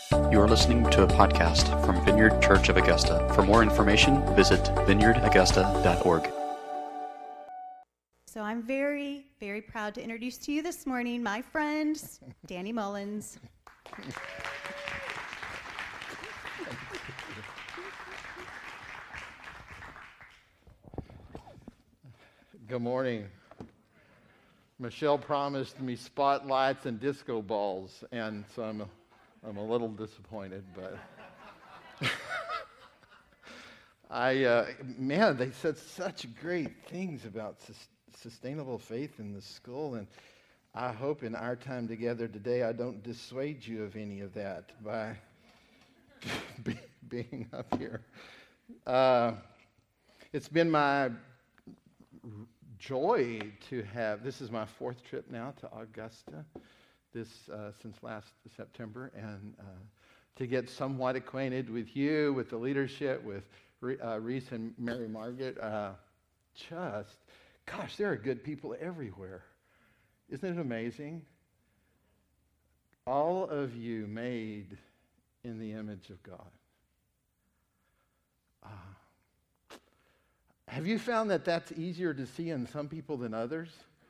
You are listening to a podcast from Vineyard Church of Augusta. For more information, visit vineyardaugusta.org. So I'm very, very proud to introduce to you this morning my friend, Danny Mullins. Good morning. Michelle promised me spotlights and disco balls, and so I'm a little disappointed, but they said such great things about sustainable faith in the school, and I hope in our time together today I don't dissuade you of any of that by being up here. It's been my joy to have, this is my fourth trip now to Augusta, since last September, and to get somewhat acquainted with you, with the leadership, with Reese and Mary Margaret. There are good people everywhere. Isn't it amazing? All of you made in the image of God. Have you found that that's easier to see in some people than others?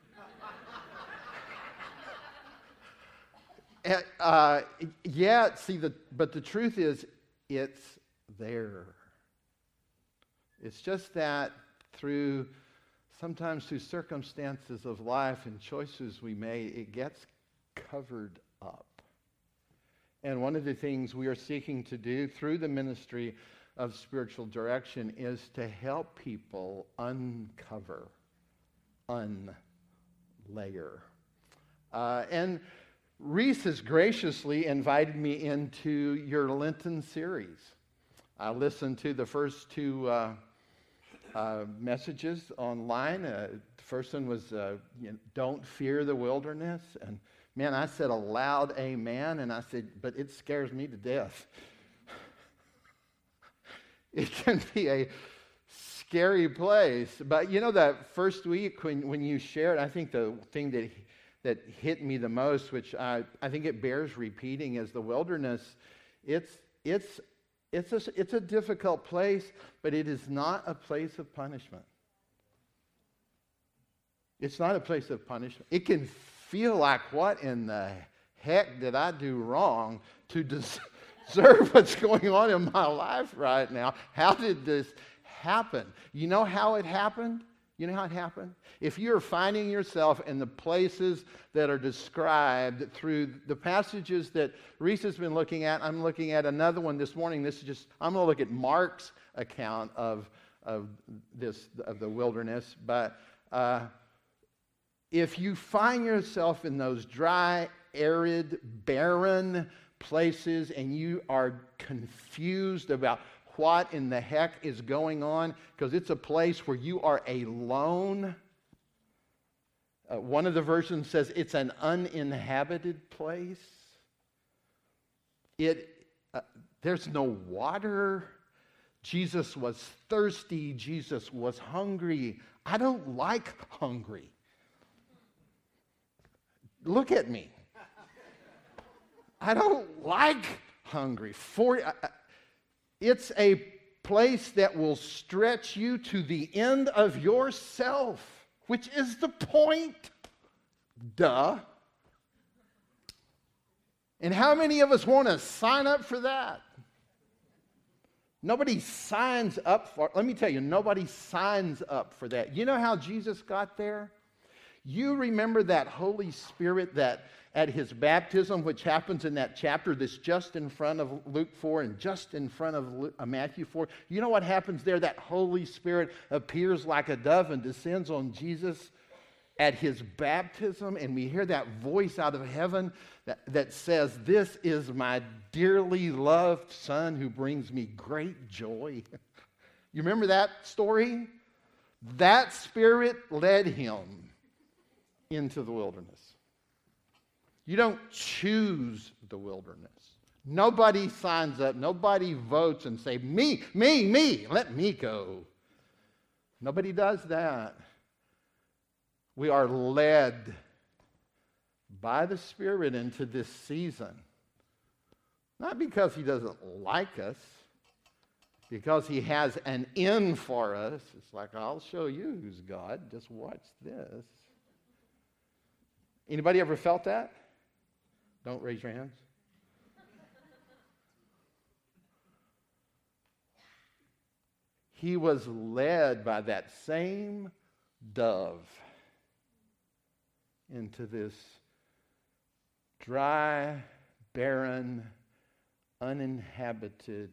But the truth is, it's there. It's just that sometimes through circumstances of life and choices we made, it gets covered up. And one of the things we are seeking to do through the ministry of spiritual direction is to help people uncover, unlayer. And Reese has graciously invited me into your Lenten series. I listened to the first two messages online. The first one was, don't fear the wilderness. And man, I said a loud amen, and I said, but it scares me to death. It can be a scary place. But that first week when you shared, I think the thing that hit me the most, which I think it bears repeating, is the wilderness. It's a difficult place, but it is not a place of punishment. It's not a place of punishment. It can feel like, what in the heck did I do wrong to deserve what's going on in my life right now? How did this happen? You know how it happened? If you're finding yourself in the places that are described through the passages that Reese has been looking at, I'm looking at another one this morning. I'm going to look at Mark's account of the wilderness. But if you find yourself in those dry, arid, barren places and you are confused about what in the heck is going on, because it's a place where you are alone. One of the versions says it's an uninhabited place. There's no water. Jesus was thirsty. Jesus was hungry. I don't like hungry. Look at me. I don't like hungry. It's a place that will stretch you to the end of yourself, which is the point. Duh. And how many of us want to sign up for that? Nobody signs up for it. Let me tell you, nobody signs up for that. You know how Jesus got there? You remember that Holy Spirit that at his baptism, which happens in that chapter that's just in front of Luke 4 and just in front of Matthew 4. You know what happens there? That Holy Spirit appears like a dove and descends on Jesus at his baptism, and we hear that voice out of heaven that says, "This is my dearly loved Son who brings me great joy." You remember that story? That Spirit led him into the wilderness. You don't choose the wilderness. Nobody signs up. Nobody votes and say, me, let me go. Nobody does that. We are led by the Spirit into this season Not because he doesn't like us, because he has an end for us. It's like, I'll show you who's God. Just watch this. Anybody ever felt that? Don't raise your hands. He was led by that same dove into this dry, barren, uninhabited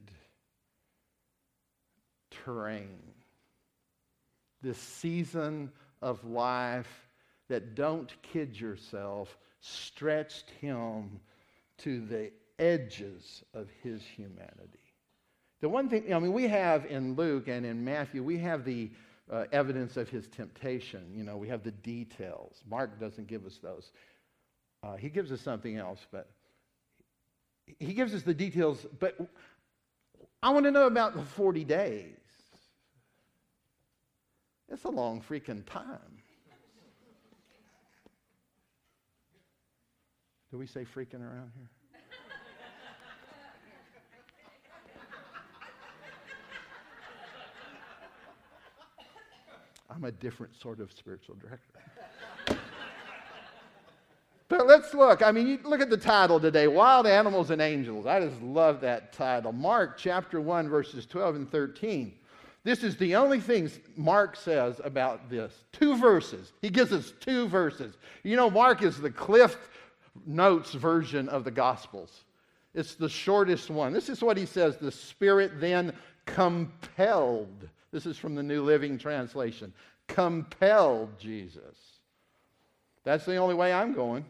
terrain. This season of life that, don't kid yourself, stretched him to the edges of his humanity. The one thing, we have in Luke and in Matthew, we have the evidence of his temptation. We have the details. Mark doesn't give us those. He gives us something else, but he gives us the details. But I want to know about the 40 days. It's a long freaking time. Do we say freaking around here? I'm a different sort of spiritual director. But let's look. You look at the title today, Wild Animals and Angels. I just love that title. Mark chapter 1, verses 12 and 13. This is the only things Mark says about this. 2 verses. He gives us 2 verses. Mark is the Cliff Notes version of the Gospels. It's the shortest one. This is what he says. The Spirit then compelled. This is from the New Living Translation. Compelled Jesus. That's the only way I'm going.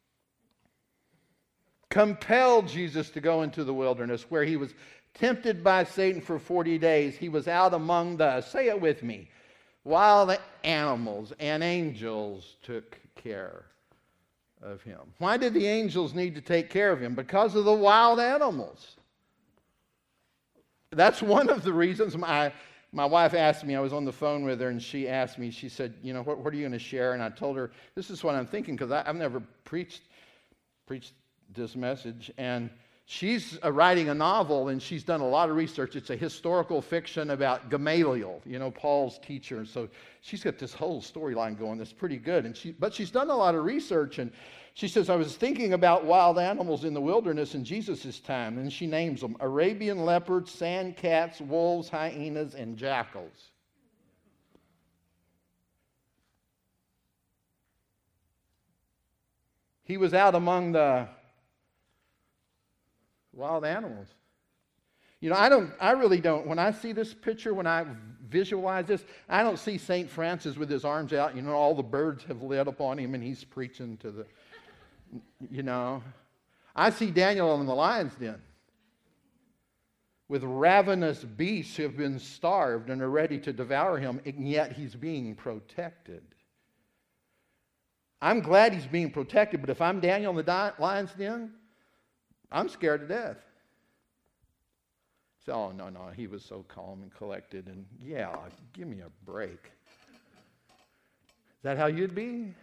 Compelled Jesus to go into the wilderness where he was tempted by Satan for 40 days. He was out among the, say it with me, wild animals, and angels took care of him. Why did the angels need to take care of him? Because of the wild animals. That's one of the reasons. My wife asked me, I was on the phone with her, and she asked me, she said, what are you going to share? And I told her, this is what I'm thinking, because I've never preached this message. And she's writing a novel, and she's done a lot of research. It's a historical fiction about Gamaliel, Paul's teacher. So she's got this whole storyline going that's pretty good. But she's done a lot of research, and she says, I was thinking about wild animals in the wilderness in Jesus' time, and she names them: Arabian leopards, sand cats, wolves, hyenas, and jackals. He was out among the wild animals. I really don't, when I see this picture, when I visualize this, I don't see St. Francis with his arms out, all the birds have lit upon him and he's preaching to the, I see Daniel in the lion's den with ravenous beasts who have been starved and are ready to devour him, and yet he's being protected. I'm glad he's being protected, but if I'm Daniel in the lion's den, I'm scared to death. So, no, he was so calm and collected, and yeah, give me a break. Is that how you'd be?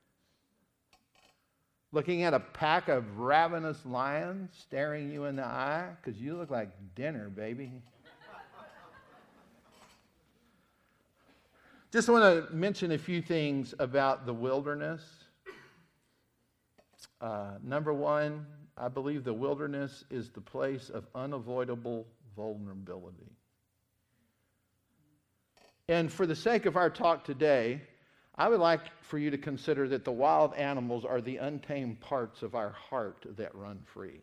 Looking at a pack of ravenous lions staring you in the eye because you look like dinner, baby. Just want to mention a few things about the wilderness. Number one, I believe the wilderness is the place of unavoidable vulnerability. And for the sake of our talk today, I would like for you to consider that the wild animals are the untamed parts of our heart that run free.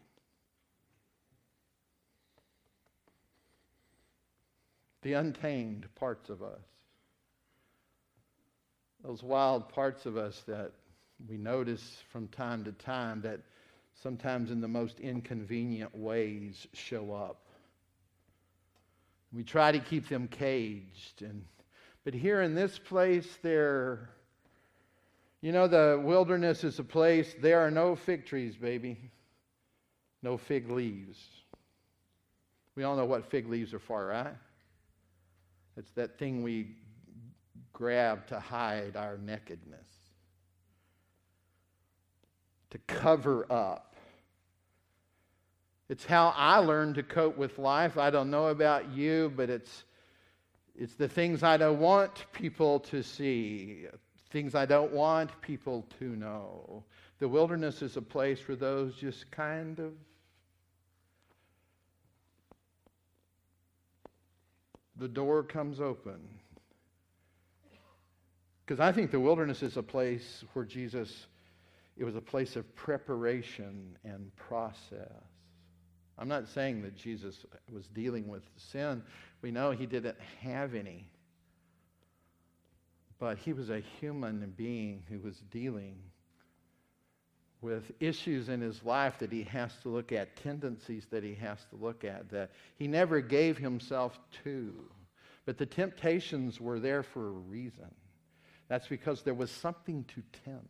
The untamed parts of us. Those wild parts of us that we notice from time to time that sometimes in the most inconvenient ways show up. We try to keep them caged. But here in this place, the wilderness is a place, there are no fig trees, baby. No fig leaves. We all know what fig leaves are for, right? It's that thing we grab to hide our nakedness, to cover up It's how I learned to cope with life. I don't know about you, but it's the things I don't want people to see, things I don't want people to know. The wilderness is a place where those just kind of the door comes open. Because I think the wilderness is a place where Jesus, it was a place of preparation and process. I'm not saying that Jesus was dealing with sin. We know he didn't have any. But he was a human being who was dealing with issues in his life that he has to look at, tendencies that he has to look at, that he never gave himself to. But the temptations were there for a reason. That's because there was something to tempt.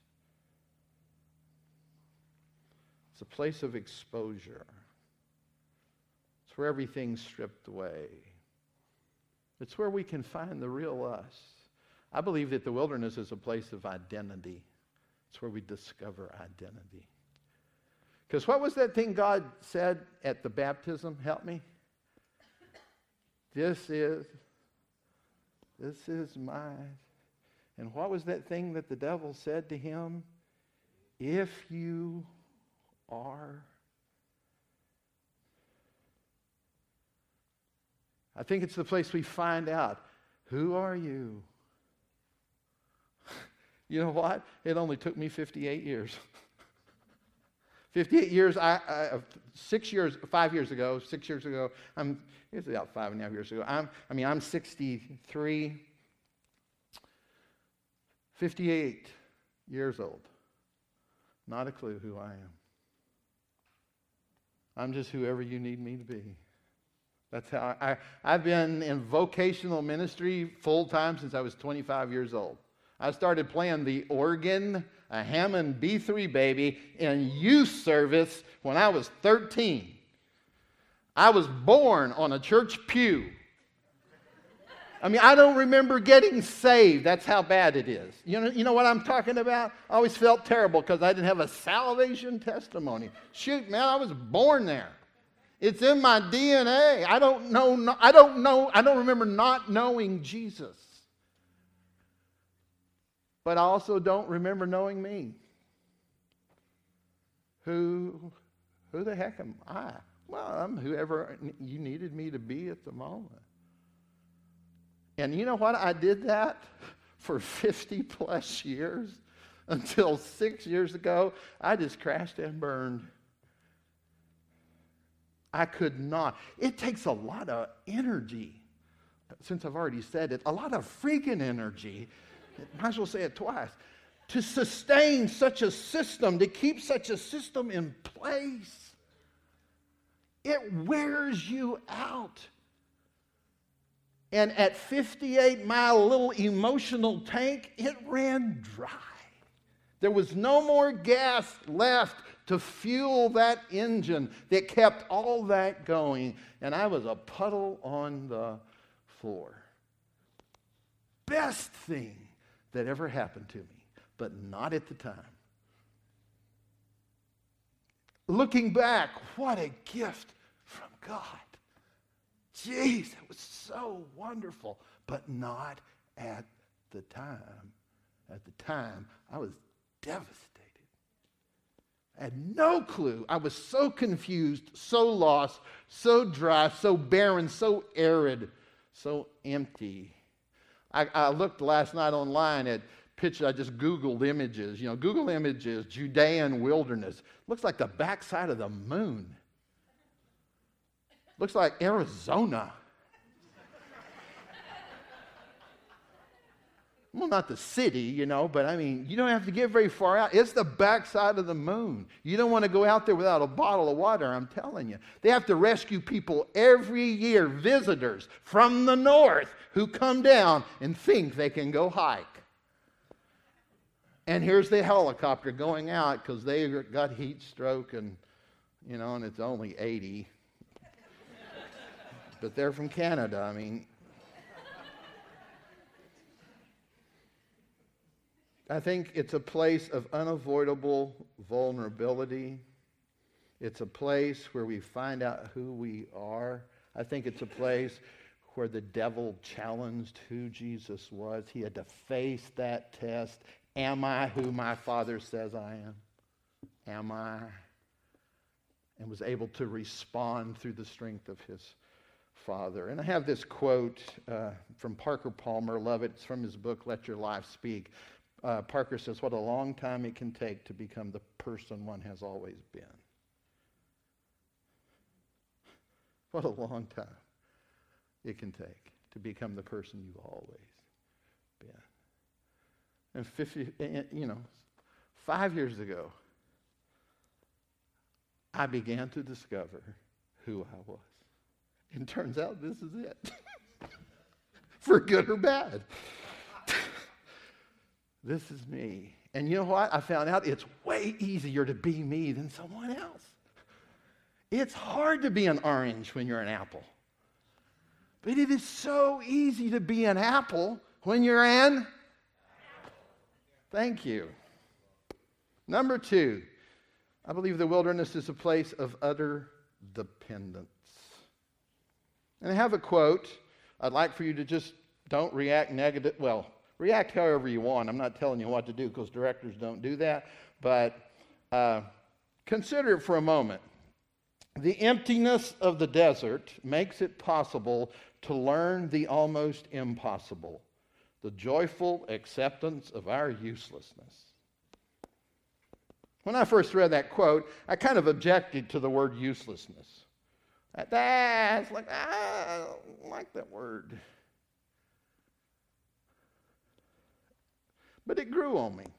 It's a place of exposure. It's where everything's stripped away. It's where we can find the real us. I believe that the wilderness is a place of identity. It's where we discover identity. Because what was that thing God said at the baptism? Help me. This is my... And what was that thing that the devil said to him? If you are... I think it's the place we find out, who are you? You know what? It only took me 58 years. 58 years, 6 years ago, it's about 5.5 years ago. I'm 63, 58 years old. Not a clue who I am. I'm just whoever you need me to be. That's how I've been in vocational ministry full time since I was 25 years old. I started playing the organ, a Hammond B3 baby, in youth service when I was 13. I was born on a church pew. I don't remember getting saved. That's how bad it is. You know what I'm talking about? I always felt terrible because I didn't have a salvation testimony. Shoot, man, I was born there. It's in my DNA. I don't remember not knowing Jesus. But I also don't remember knowing me. Who the heck am I? Well, I'm whoever you needed me to be at the moment. And you know what? I did that for 50 plus years until 6 years ago. I just crashed and burned. I could not. It takes a lot of energy. Since I've already said it, a lot of freaking energy. Might as well say it twice. To sustain such a system, to keep such a system in place. It wears you out. And at 58-mile little emotional tank, it ran dry. There was no more gas left to fuel that engine that kept all that going. And I was a puddle on the floor. Best thing that ever happened to me, but not at the time. Looking back, what a gift from God. Jeez, it was so wonderful, but not at the time. At the time, I was devastated. I had no clue. I was so confused, so lost, so dry, so barren, so arid, so empty. I looked last night online at pictures. I just Googled images. Google images, Judean wilderness. Looks like the backside of the moon. Looks like Arizona. Well, not the city, but you don't have to get very far out. It's the backside of the moon. You don't want to go out there without a bottle of water, I'm telling you. They have to rescue people every year, visitors from the north who come down and think they can go hike. And here's the helicopter going out because they got heat stroke and it's only 80. But they're from Canada, I think it's a place of unavoidable vulnerability. It's a place where we find out who we are. I think it's a place where the devil challenged who Jesus was. He had to face that test. Am I who my Father says I am? Am I? And was able to respond through the strength of his Father. And I have this quote from Parker Palmer. Love it. It's from his book, Let Your Life Speak. Parker says, what a long time it can take to become the person one has always been. What a long time it can take to become the person you've always been. And 5 years ago, I began to discover who I was. And turns out this is it. For good or bad. This is me. And you know what? I found out it's way easier to be me than someone else. It's hard to be an orange when you're an apple. But it is so easy to be an apple when you're an... Thank you. Number 2, I believe the wilderness is a place of utter dependence. And I have a quote. I'd like for you to just don't react negative. Well, react however you want. I'm not telling you what to do because directors don't do that. But consider it for a moment. The emptiness of the desert makes it possible to learn the almost impossible, the joyful acceptance of our uselessness. When I first read that quote, I kind of objected to the word uselessness. It's like, I don't like that word. But it grew on me.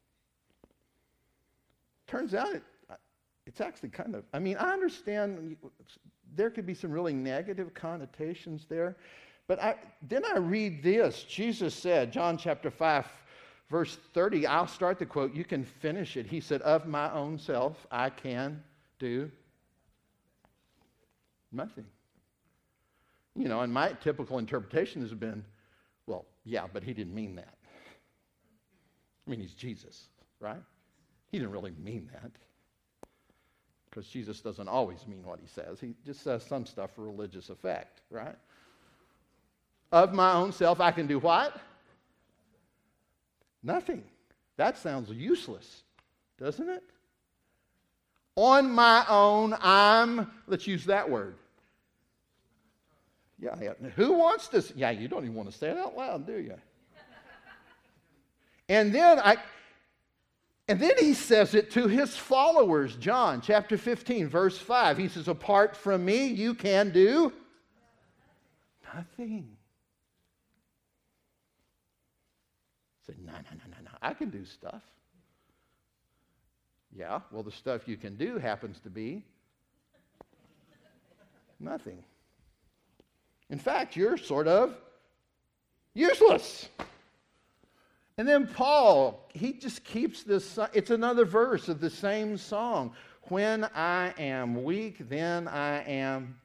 Turns out it's actually kind of, I understand there could be some really negative connotations there. But then I read this. Jesus said, John chapter 5, verse 30, I'll start the quote. You can finish it. He said, of my own self, I can do nothing. And my typical interpretation has been, well, yeah, but he didn't mean that. He's Jesus, right? He didn't really mean that. Because Jesus doesn't always mean what he says. He just says some stuff for religious effect, right? Of my own self, I can do what? Nothing. That sounds useless, doesn't it? On my own, let's use that word. Yeah. Who wants to? Yeah, you don't even want to say it out loud, do you? And then he says it to his followers. John chapter 15, verse 5. He says, apart from me, you can do nothing. Say, no. I can do stuff. Yeah, well, the stuff you can do happens to be nothing. In fact, you're sort of useless. And then Paul, he just keeps this, it's another verse of the same song. When I am weak, then I am.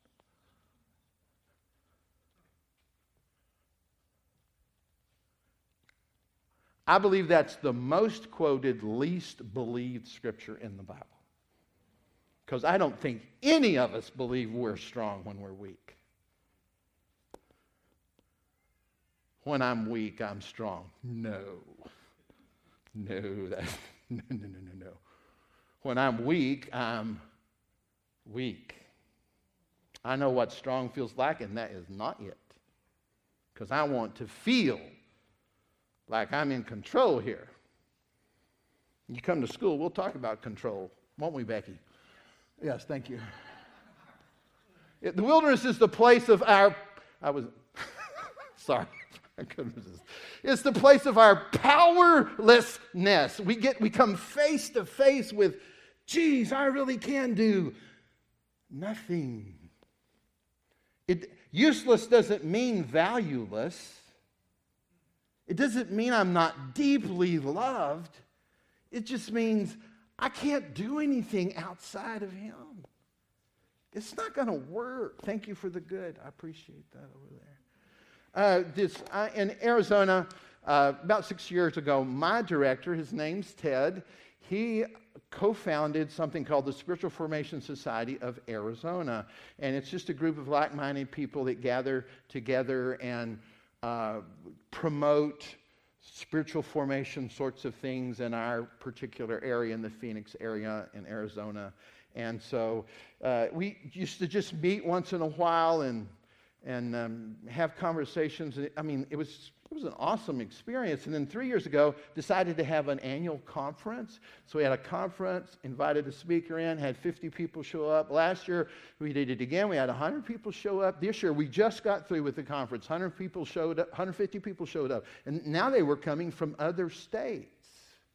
I believe that's the most quoted, least believed scripture in the Bible. Because I don't think any of us believe we're strong when we're weak. When I'm weak, I'm strong. No. No. When I'm weak, I'm weak. I know what strong feels like, and that is not it. Because I want to feel like I'm in control here. You come to school, we'll talk about control, won't we, Becky? Yes, thank you. The wilderness is the place of our, sorry. It's the place of our powerlessness. We come face to face with, geez, I really can do nothing. Useless doesn't mean valueless. It doesn't mean I'm not deeply loved. It just means I can't do anything outside of him. It's not going to work. Thank you for the good. I appreciate that over there. In Arizona, about 6 years ago, my director, his name's Ted, he co-founded something called the Spiritual Formation Society of Arizona. And it's just a group of like-minded people that gather together and promote spiritual formation sorts of things in our particular area, in the Phoenix area in Arizona. And so we used to just meet once in a while and have conversations. I mean, it was an awesome experience. And then 3 years ago, decided to have an annual conference. So we had a conference, invited a speaker in, had 50 people show up. Last year, we did it again. We had 100 people show up. This year, we just got through with the conference. 100 people showed up, 150 people showed up. And now they were coming from other states.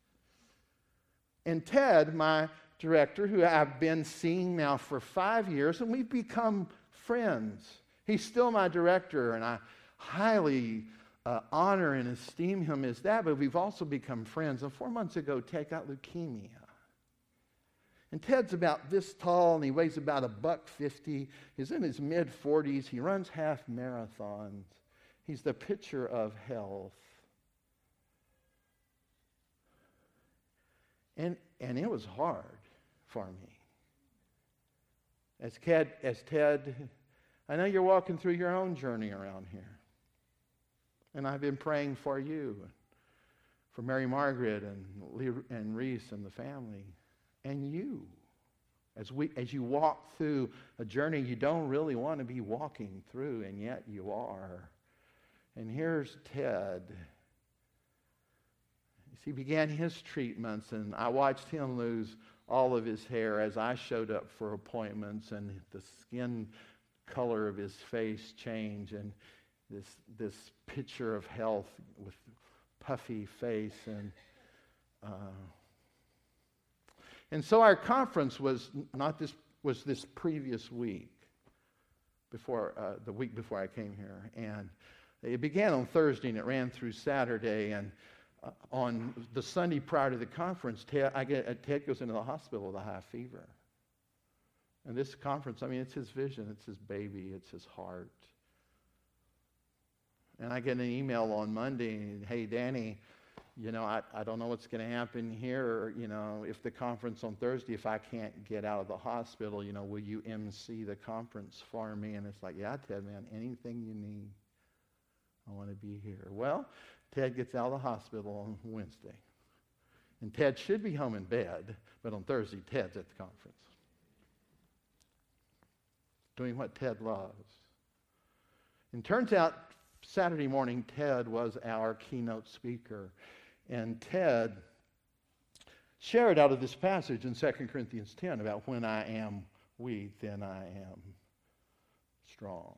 And Ted, my director, who I've been seeing now for 5 years, and we've become friends. He's still my director, and I highly honor and esteem him as that, but we've also become friends. And 4 months ago, Ted got leukemia. And Ted's about this tall, and he weighs about $150. He's in his mid-40s. He runs half marathons. He's the picture of health. And it was hard for me. As Ted, I know you're walking through your own journey around here. And I've been praying for you, for Mary Margaret and Reese and the family, and you. As you walk through a journey you don't really want to be walking through, and yet you are. And here's Ted. He began his treatments, and I watched him lose all of his hair as I showed up for appointments, and the skin color of his face change, and this picture of health with puffy face. And so our conference was this previous week, the week before I came here. And it began on Thursday, and it ran through Saturday. And on the Sunday prior to the conference, Ted goes into the hospital with a high fever. And this conference, I mean, it's his vision, it's his baby, it's his heart. And I get an email on Monday, hey, Danny, I don't know what's going to happen here. If the conference on Thursday, if I can't get out of the hospital, will you MC the conference for me? And it's like, yeah, Ted, man, anything you need. I want to be here. Well, Ted gets out of the hospital on Wednesday. And Ted should be home in bed, but on Thursday, Ted's at the conference. Doing what Ted loves. And turns out, Saturday morning, Ted was our keynote speaker. And Ted shared out of this passage in 2 Corinthians 10 about when I am weak, then I am strong.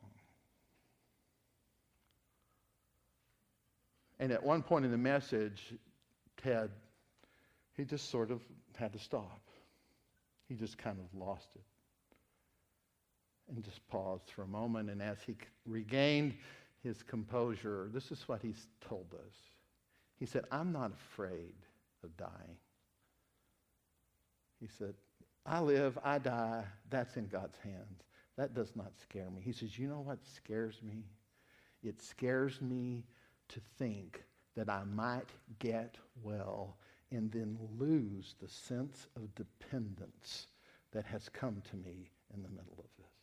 And at one point in the message, Ted, he just sort of had to stop. He just kind of lost it. And just paused for a moment, and as he regained his composure, this is what he's told us. He said, I'm not afraid of dying. He said, I live, I die, that's in God's hands. That does not scare me. He says, you know what scares me? It scares me to think that I might get well and then lose the sense of dependence that has come to me in the middle of this.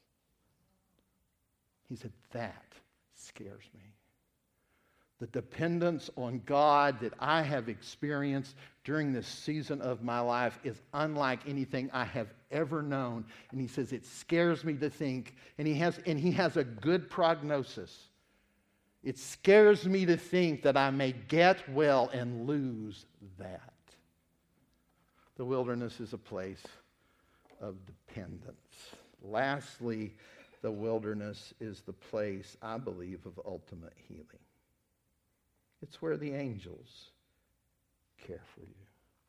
He said, that scares me. The dependence on God that I have experienced during this season of my life is unlike anything I have ever known. And he says, it scares me to think, and he has a good prognosis. It scares me to think that I may get well and lose that. The wilderness is a place of dependence. Lastly, the wilderness is the place, I believe, of ultimate healing. It's where the angels care for you.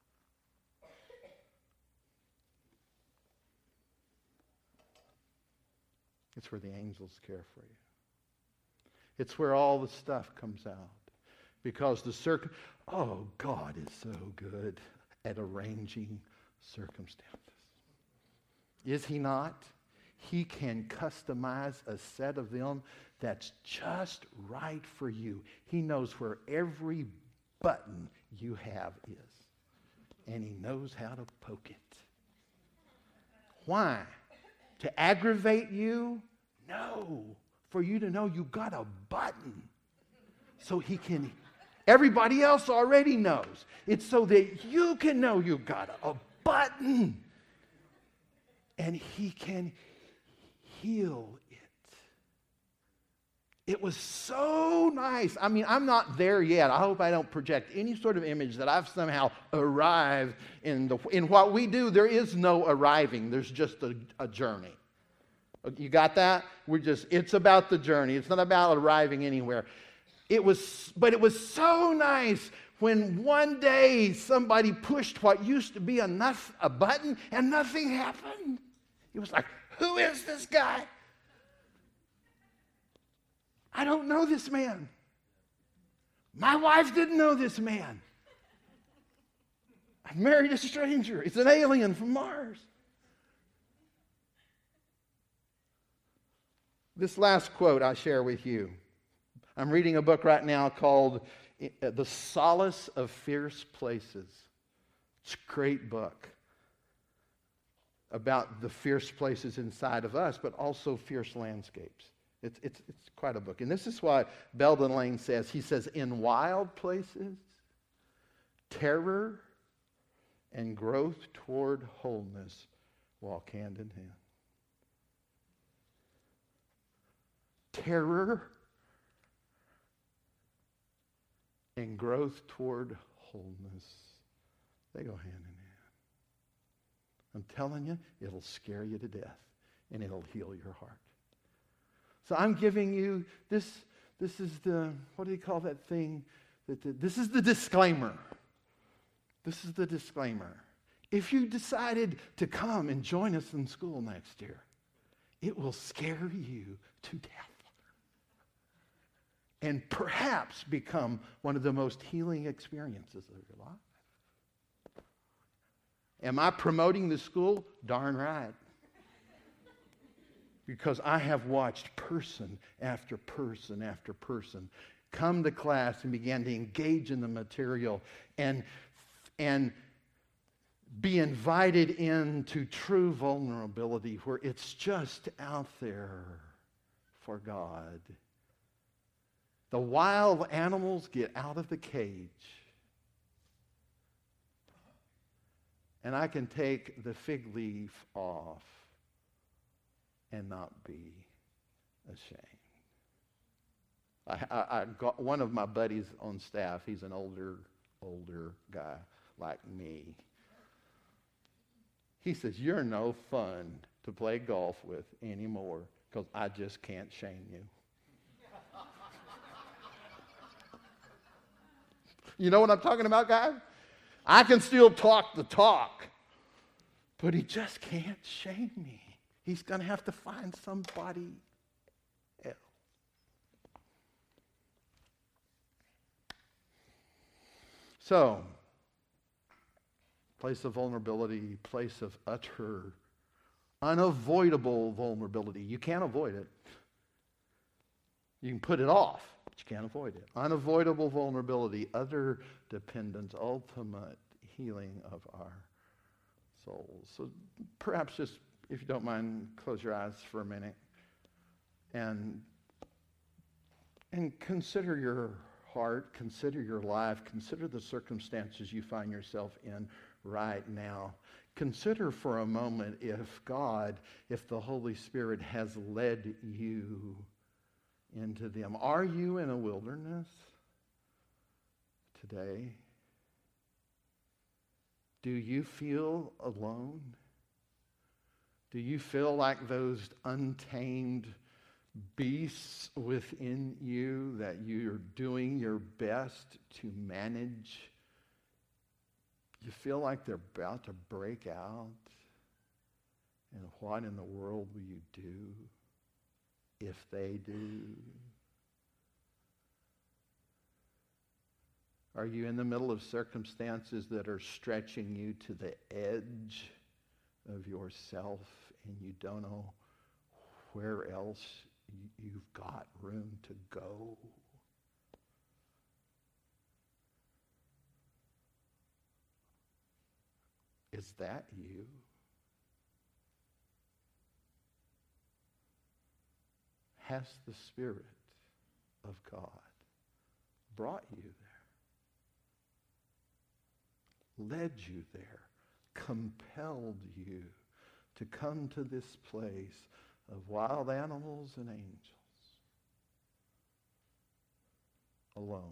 It's where the angels care for you. It's where all the stuff comes out. Because God is so good at arranging circumstances. Is he not? He can customize a set of them that's just right for you. He knows where every button you have is. and he knows how to poke it. Why? To aggravate you? No. For you to know you got a button. So he can, everybody else already knows. It's so that you can know you got a button. And he can heal it. It was so nice. I mean, I'm not there yet. I hope I don't project any sort of image that I've somehow arrived in what we do. There is no arriving. There's just a journey. You got that? It's about the journey. It's not about arriving anywhere. But it was so nice when one day somebody pushed what used to be a button and nothing happened. It was like, who is this guy? I don't know this man. My wife didn't know this man. I married a stranger. It's an alien from Mars. This last quote I share with you. I'm reading a book right now called The Solace of Fierce Places. It's a great book about the fierce places inside of us, but also fierce landscapes. It's quite a book. And this is what Belden Lane says. He says, in wild places, terror and growth toward wholeness walk hand in hand. Terror and growth toward wholeness, they go hand in hand. I'm telling you, it'll scare you to death, and it'll heal your heart. So I'm giving you this is the, what do you call that thing? This is the disclaimer. This is the disclaimer. If you decided to come and join us in school next year, it will scare you to death. And perhaps become one of the most healing experiences of your life. Am I promoting the school? Darn right. Because I have watched person after person after person come to class and began to engage in the material and be invited into true vulnerability where it's just out there for God. The wild animals get out of the cage. And I can take the fig leaf off and not be ashamed. I got one of my buddies on staff. He's an older guy like me. He says, you're no fun to play golf with anymore because I just can't shame you. You know what I'm talking about, guys? I can still talk the talk, but he just can't shame me. He's going to have to find somebody else. So, place of vulnerability, place of utter, unavoidable vulnerability. You can't avoid it. You can put it off, but you can't avoid it. Unavoidable vulnerability, utter dependence, ultimate healing of our souls. So perhaps just, if you don't mind, close your eyes for a minute and consider your heart, consider your life, consider the circumstances you find yourself in right now. Consider for a moment if the Holy Spirit has led you into them. Are you in a wilderness today? Do you feel alone? Do you feel like those untamed beasts within you that you're doing your best to manage? You feel like they're about to break out? And what in the world will you do if they do? Are you in the middle of circumstances that are stretching you to the edge of yourself and you don't know where else you've got room to go? Is that you? Has the Spirit of God brought you there, led you there, compelled you to come to this place of wild animals and angels alone?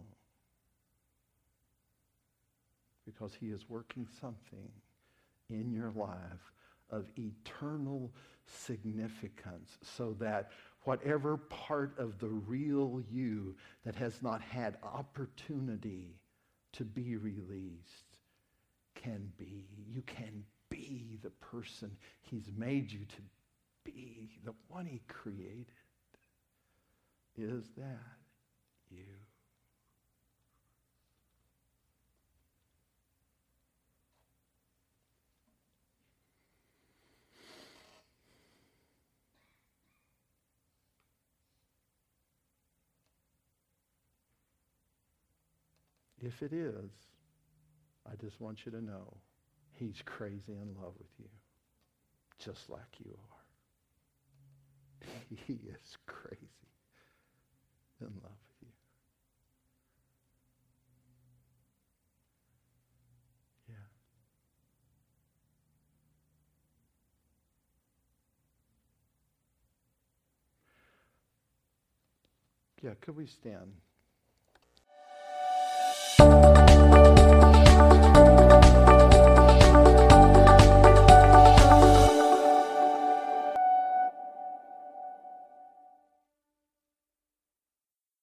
Because he is working something in your life of eternal significance, so that whatever part of the real you that has not had opportunity to be released can be. You can be the person he's made you to be, the one he created. Is that you? If it is, I just want you to know he's crazy in love with you, just like you are. He is crazy in love with you. Yeah. Yeah, could we stand